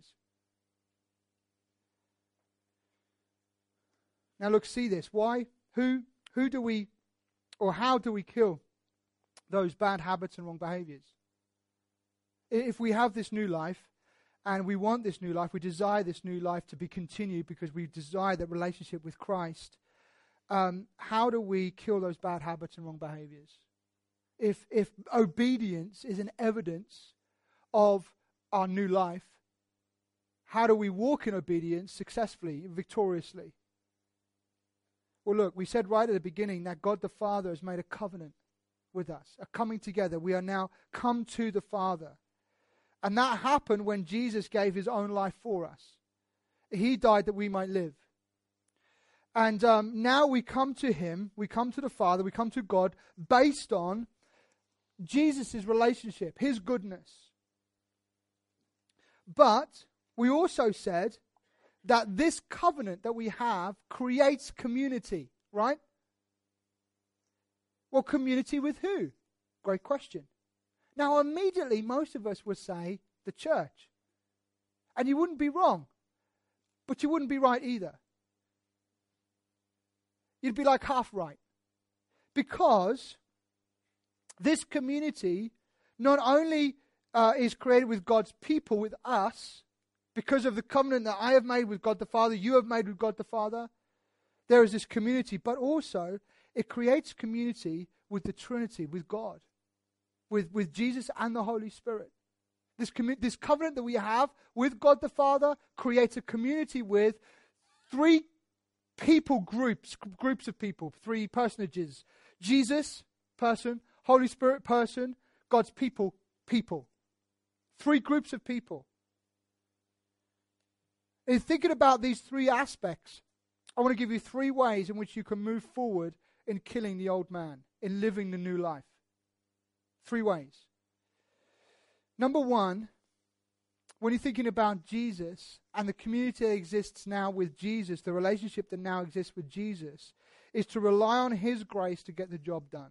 Now look, see this. Why? Who, who do we, or how do we kill those bad habits and wrong behaviors? If we have this new life, and we want this new life, we desire this new life to be continued because we desire that relationship with Christ, um, how do we kill those bad habits and wrong behaviors? If if obedience is an evidence of our new life, how do we walk in obedience successfully, victoriously? Well, look, we said right at the beginning that God the Father has made a covenant with us, a coming together. We are now come to the Father. And that happened when Jesus gave his own life for us. He died that we might live. And um, now we come to him, we come to the Father, we come to God based on Jesus' relationship, his goodness. But we also said that this covenant that we have creates community, right? Well, community with who? Great question. Now, immediately, most of us would say the church. And you wouldn't be wrong. But you wouldn't be right either. You'd be like half right. Because this community not only uh, is created with God's people, with us, because of the covenant that I have made with God the Father, you have made with God the Father, there is this community, but also it creates community with the Trinity, with God. With, with Jesus and the Holy Spirit. This, commu- this covenant that we have with God the Father creates a community with three people groups, groups of people, three personages. Jesus, person, Holy Spirit, person, God's people, people. Three groups of people. In thinking about these three aspects, I want to give you three ways in which you can move forward in killing the old man, in living the new life? Three ways. Number one, when you're thinking about Jesus and the community that exists now with Jesus, the relationship that now exists with Jesus, is to rely on His grace to get the job done.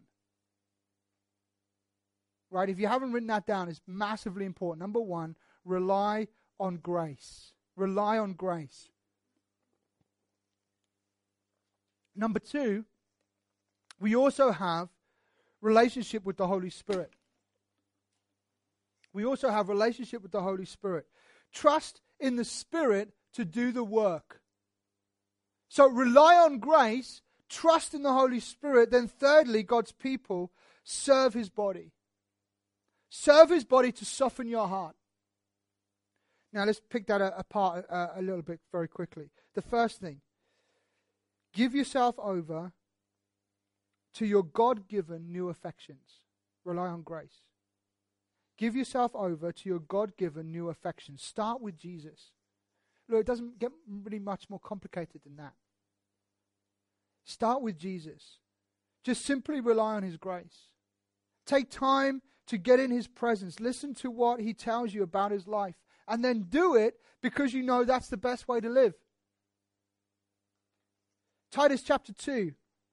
Right? If you haven't written that down, it's massively important. Number one, rely on grace. Rely on grace. Number two, we also have relationship with the Holy Spirit. We also have relationship with the Holy Spirit. Trust in the Spirit to do the work. So rely on grace, trust in the Holy Spirit. Then thirdly, God's people serve His body. Serve His body to soften your heart. Now let's pick that apart a, a little bit very quickly. The first thing, give yourself over to your God-given new affections. Rely on grace. Give yourself over to your God-given new affections. Start with Jesus. Look, it doesn't get really much more complicated than that. Start with Jesus. Just simply rely on His grace. Take time to get in His presence. Listen to what He tells you about His life. And then do it because you know that's the best way to live. Titus chapter two,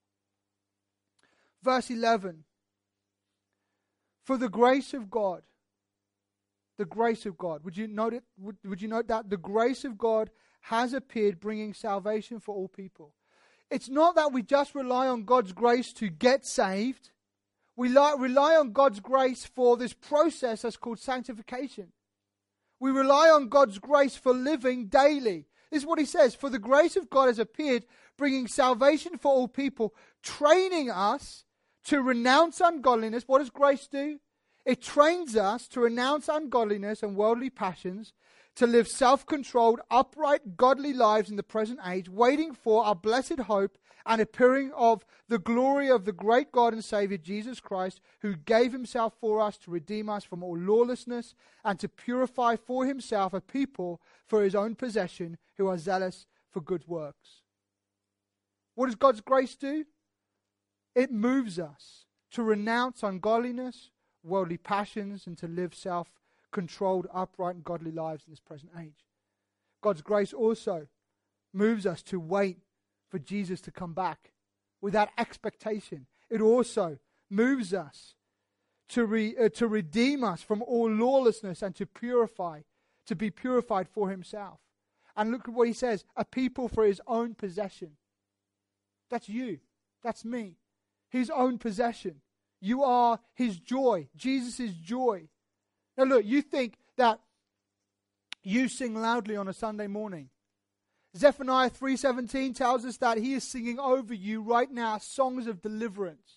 verse eleven. For the grace of God, the grace of God. Would you note it? Would, would you note that? The grace of God has appeared, bringing salvation for all people. It's not that we just rely on God's grace to get saved. We li- rely on God's grace for this process that's called sanctification. We rely on God's grace for living daily. This is what he says. For the grace of God has appeared, bringing salvation for all people, training us to renounce ungodliness. What does grace do? It trains us to renounce ungodliness and worldly passions, to live self-controlled, upright, godly lives in the present age, waiting for our blessed hope and appearing of the glory of the great God and Savior, Jesus Christ, who gave Himself for us to redeem us from all lawlessness and to purify for Himself a people for His own possession who are zealous for good works. What does God's grace do? It moves us to renounce ungodliness, worldly passions, and to live self-controlled, upright, and godly lives in this present age. God's grace also moves us to wait for Jesus to come back with that expectation. It also moves us to, re, uh, to redeem us from all lawlessness and to purify, to be purified for Himself. And look at what he says, a people for His own possession. That's you. That's me. His own possession. You are His joy. Jesus' joy. Now look, you think that you sing loudly on a Sunday morning. Zephaniah three seventeen tells us that He is singing over you right now songs of deliverance.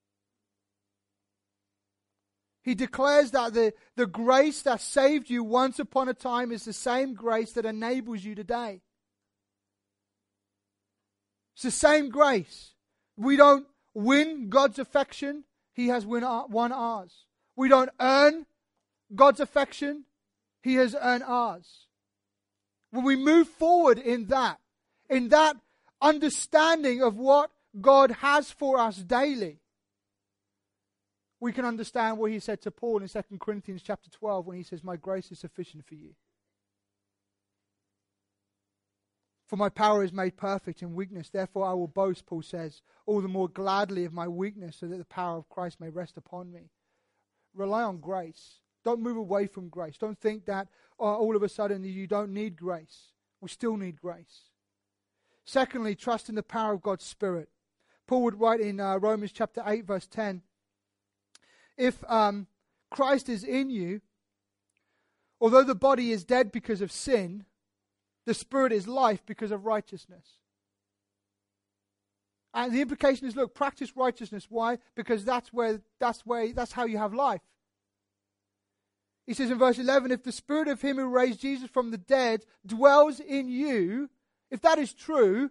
He declares that the, the grace that saved you once upon a time is the same grace that enables you today. It's the same grace. We don't win God's affection. He has won, won ours. We don't earn God's affection. He has earned ours. When we move forward in that, in that understanding of what God has for us daily, we can understand what He said to Paul in Second Corinthians chapter twelve when he says, my grace is sufficient for you. For my power is made perfect in weakness. Therefore I will boast, Paul says, all the more gladly of my weakness, so that the power of Christ may rest upon me. Rely on grace. Don't move away from grace. Don't think that uh, all of a sudden you don't need grace. We still need grace. Secondly, trust in the power of God's Spirit. Paul would write in uh, Romans chapter eight, verse ten, if um, Christ is in you, although the body is dead because of sin, the Spirit is life because of righteousness. And the implication is, look, practice righteousness. Why? Because that's where, that's where, that's how you have life. He says in verse eleven, if the Spirit of Him who raised Jesus from the dead dwells in you, if that is true,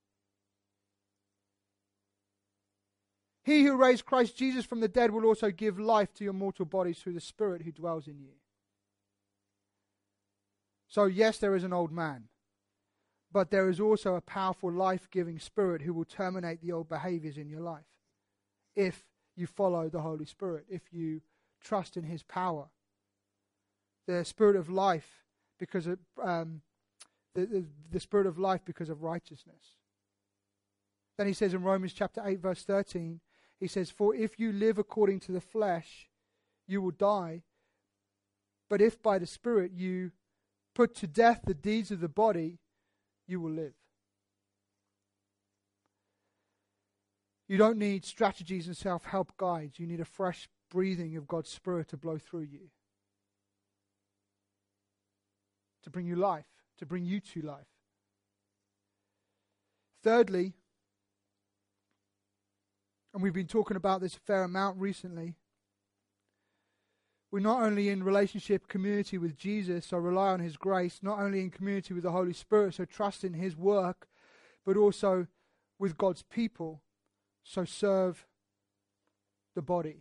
He who raised Christ Jesus from the dead will also give life to your mortal bodies through the Spirit who dwells in you. So yes, there is an old man. but there is also a powerful life-giving Spirit who will terminate the old behaviors in your life if you follow the Holy Spirit, if you trust in His power. The Spirit of life because of um, the, the, the Spirit of life because of righteousness. Then he says in Romans chapter eight verse thirteen, he says, "For if you live according to the flesh, you will die. But if by the Spirit you put to death the deeds of the body, you will live." You don't need strategies and self-help guides. You need a fresh breathing of God's Spirit to blow through you, to bring you life, to bring you to life. Thirdly, and we've been talking about this a fair amount recently, we're not only in relationship, community with Jesus, so rely on His grace, not only in community with the Holy Spirit, so trust in His work, but also with God's people, so serve the body.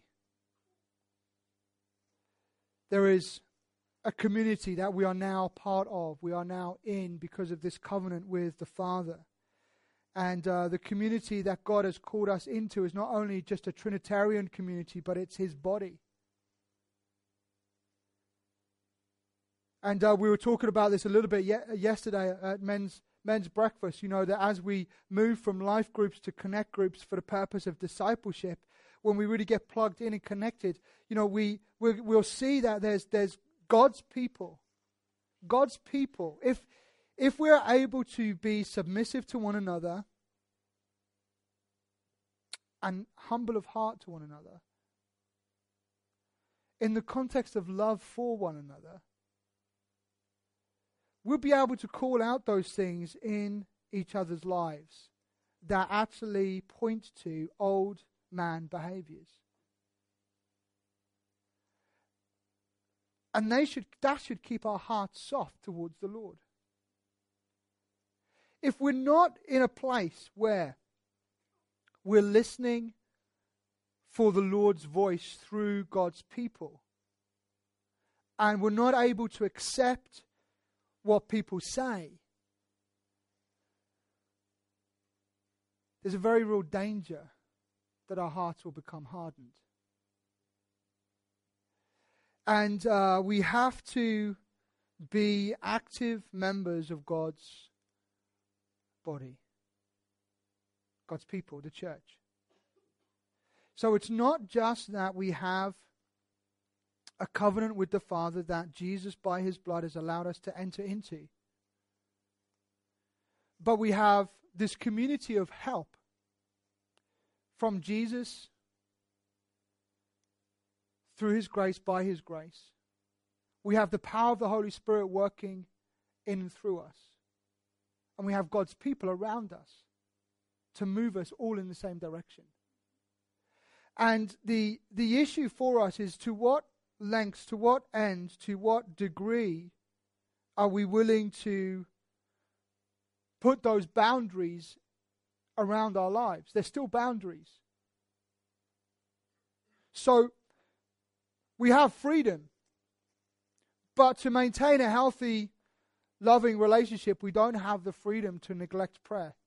There is a community that we are now part of, we are now in because of this covenant with the Father. And uh, the community that God has called us into is not only just a Trinitarian community, but it's His body. And uh, we were talking about this a little bit ye- yesterday at men's men's breakfast, you know, that as we move from life groups to connect groups for the purpose of discipleship, when we really get plugged in and connected, you know, we, we we'll see that there's there's God's people. God's people. If if we're able to be submissive to one another and humble of heart to one another, in the context of love for one another, we'll be able to call out those things in each other's lives that actually point to old man behaviors. And they should that should keep our hearts soft towards the Lord. If we're not in a place where we're listening for the Lord's voice through God's people, and we're not able to accept what people say, there's a very real danger that our hearts will become hardened. And uh, we have to be active members of God's body, God's people, the church. So it's not just that we have a covenant with the Father that Jesus by His blood has allowed us to enter into, but we have this community of help from Jesus through His grace, by His grace. We have the power of the Holy Spirit working in and through us. And we have God's people around us to move us all in the same direction. And the the issue for us is to what lengths, to what end, to what degree are we willing to put those boundaries around our lives? They're still boundaries. So we have freedom, but to maintain a healthy, loving relationship, we don't have the freedom to neglect prayer.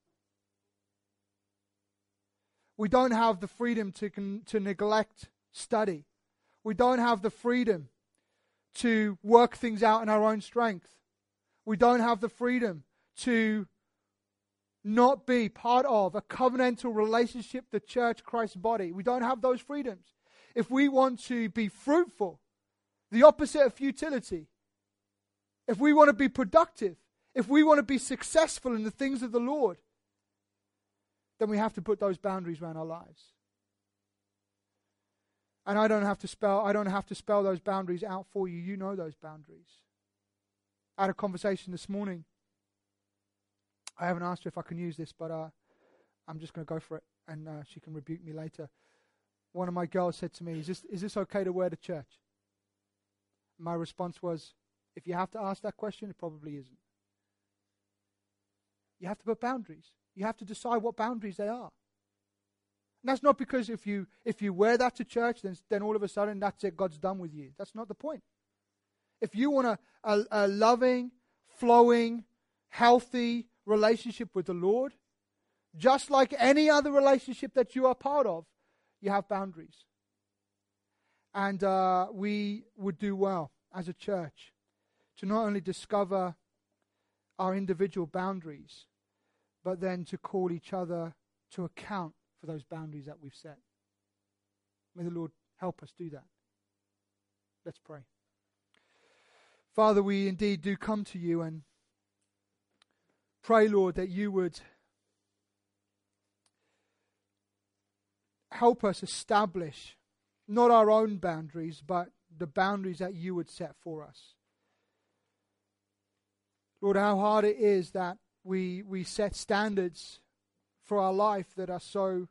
We don't have the freedom to con- to neglect study. We don't have the freedom to work things out in our own strength. We don't have the freedom to not be part of a covenantal relationship, the church, Christ's body. We don't have those freedoms. If we want to be fruitful, the opposite of futility, if we want to be productive, if we want to be successful in the things of the Lord, then we have to put those boundaries around our lives. And I don't have to spell I don't have to spell those boundaries out for you. You know those boundaries. I had a conversation this morning. I haven't asked her if I can use this, but uh, I'm just going to go for it, and uh, she can rebuke me later. One of my girls said to me, is this, is this okay to wear to church? My response was, if you have to ask that question, it probably isn't. You have to put boundaries. You have to decide what boundaries they are. And that's not because if you if you wear that to church, then, then all of a sudden that's it, God's done with you. That's not the point. If you want a, a, a loving, flowing, healthy relationship with the Lord, just like any other relationship that you are part of, you have boundaries. And uh, we would do well as a church to not only discover our individual boundaries, but then to call each other to account for those boundaries that we've set. May the Lord help us do that. Let's pray. Father, we indeed do come to you and pray, Lord, that you would help us establish not our own boundaries, but the boundaries that you would set for us. Lord, how hard it is that we we set standards for our life that are so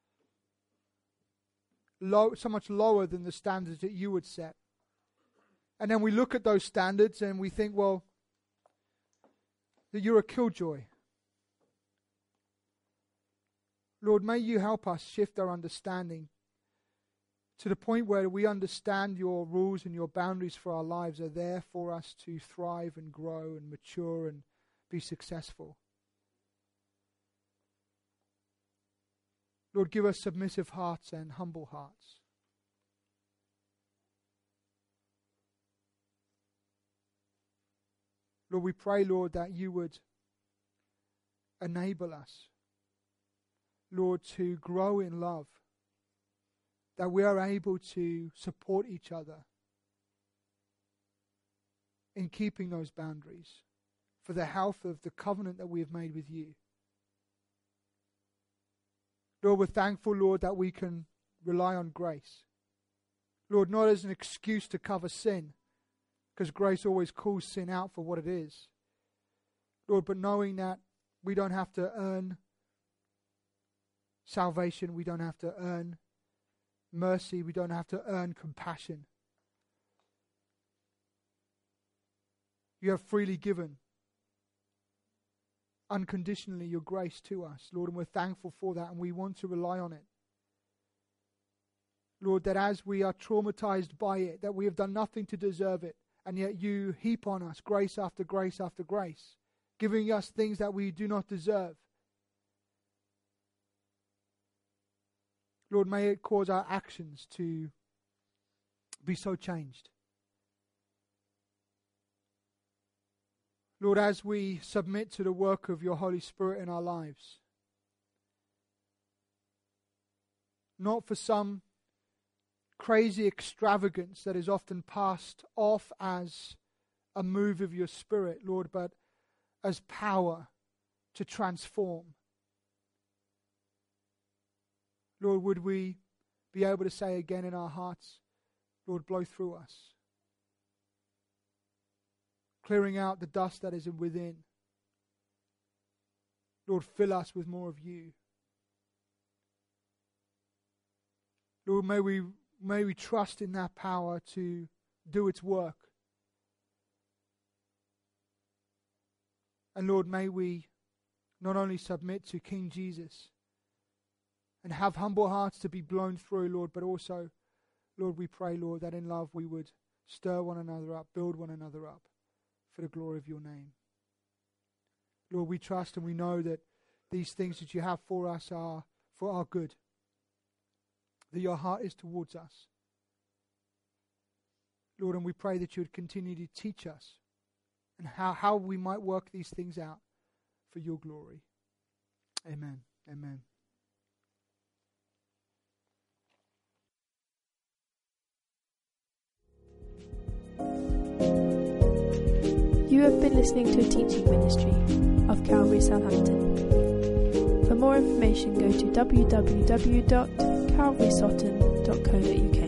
low, so much lower than the standards that you would set. And then we look at those standards and we think, well, that you're a killjoy. Lord, may you help us shift our understanding to the point where we understand your rules and your boundaries for our lives are there for us to thrive and grow and mature and be successful. Lord, give us submissive hearts and humble hearts. Lord, we pray, Lord, that you would enable us, Lord, to grow in love, that we are able to support each other in keeping those boundaries for the health of the covenant that we have made with you. Lord, we're thankful, Lord, that we can rely on grace. Lord, not as an excuse to cover sin, because grace always calls sin out for what it is. Lord, but knowing that we don't have to earn salvation, we don't have to earn mercy, we don't have to earn compassion. You have freely given unconditionally your grace to us, Lord, and we're thankful for that, and we want to rely on it. Lord, that as we are traumatized by it, that we have done nothing to deserve it, and yet you heap on us grace after grace after grace, giving us things that we do not deserve. Lord, may it cause our actions to be so changed. Lord, as we submit to the work of your Holy Spirit in our lives, not for some crazy extravagance that is often passed off as a move of your Spirit, Lord, but as power to transform. Lord, would we be able to say again in our hearts, Lord, blow through us, clearing out the dust that is within. Lord, fill us with more of you. Lord, may we may we trust in that power to do its work. And Lord, may we not only submit to King Jesus and have humble hearts to be blown through, Lord, but also, Lord, we pray, Lord, that in love we would stir one another up, build one another up for the glory of your name. Lord, we trust and we know that these things that you have for us are for our good, that your heart is towards us. Lord, and we pray that you would continue to teach us and how, how we might work these things out for your glory. Amen. Amen. You have been listening to a teaching ministry of Calvary Southampton. For more information, go to w w w dot calvary sutton dot co dot u k.